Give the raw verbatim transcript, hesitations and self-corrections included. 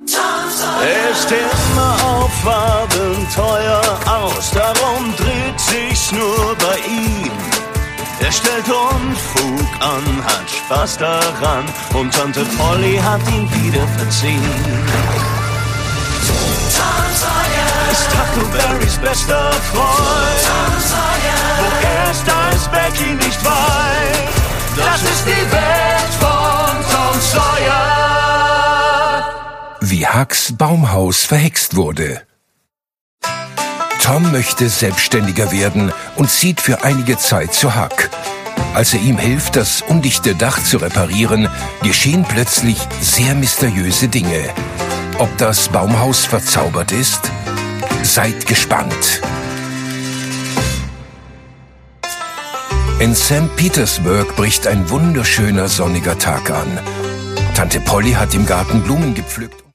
Er ist immer auf Abenteuer aus, darum dreht sich's nur bei ihm. Er stellt Unfug an, hat Spaß daran und Tante Polly hat ihn wieder verziehen. Ist Huckleberrys bester Freund, wo erst als Becky nicht weiß. Das ist die Welt von Tom Sawyer. Wie Hucks Baumhaus verhext wurde. Tom möchte selbstständiger werden und zieht für einige Zeit zu Huck. Als er ihm hilft, das undichte Dach zu reparieren, geschehen plötzlich sehr mysteriöse Dinge. Ob das Baumhaus verzaubert ist? Seid gespannt. In Sankt Petersburg bricht ein wunderschöner sonniger Tag an. Tante Polly hat im Garten Blumen gepflückt.